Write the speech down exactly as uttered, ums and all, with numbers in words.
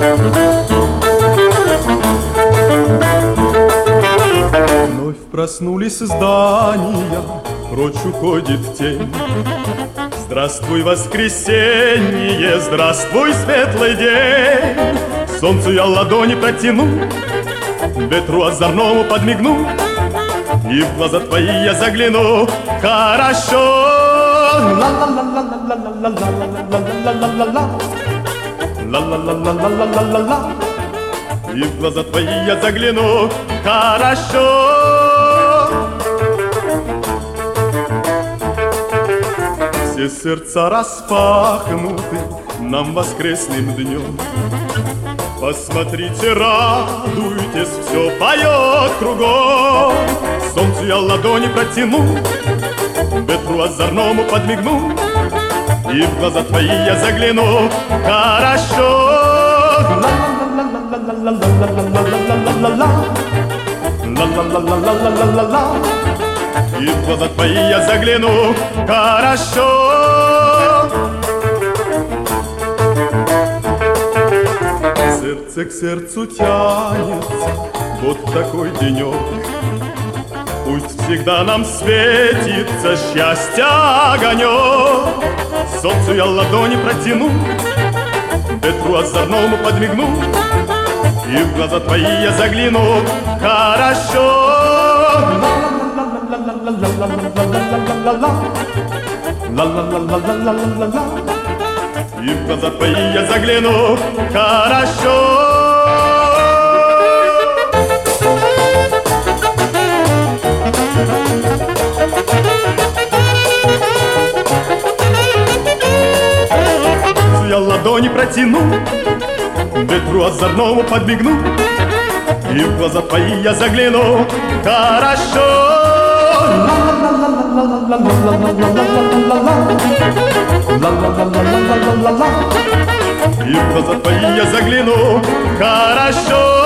Вновь проснулись здания, прочь уходит тень. Здравствуй, воскресенье, здравствуй, светлый день. Солнцу я ладони протяну, ветру озорному подмигну, и в глаза твои я загляну. Хорошо. Ла-ла-ла-ла-ла-ла-ла-ла-ла-ла-ла-ла-ла-ла. Ла-ла-ла-ла-ла-ла-ла-ла-ла. И в глаза твои я загляну. Хорошо. Все сердца распахнуты нам воскресным днем. Посмотрите, радуйтесь, все поет кругом. Солнцу я ладони протяну, ветру озорному подмигну, и в глаза твои я загляну. Хорошо. Ла-ла-ла-ла-ла-ла-ла-ла-ла-ла-ла-ла. Ла-ла-ла-ла-ла-ла-ла-ла. И в глаза твои я загляну. Хорошо. Сердце к сердцу тянется, вот такой денек. Пусть всегда нам светится счастье огонек. Солнцу я ладони протяну, ветру озорному подмигну, и в глаза твои я загляну. Хорошо. Ла-ла-ла-ла-ла-ла-ла-ла-ла-ла-ла. И в глаза твои я загляну. Хорошо. Я ладони протяну, ветру озорному подмигну, и в глаза твои я загляну. Хорошо. И в глаза твои я загляну. Хорошо.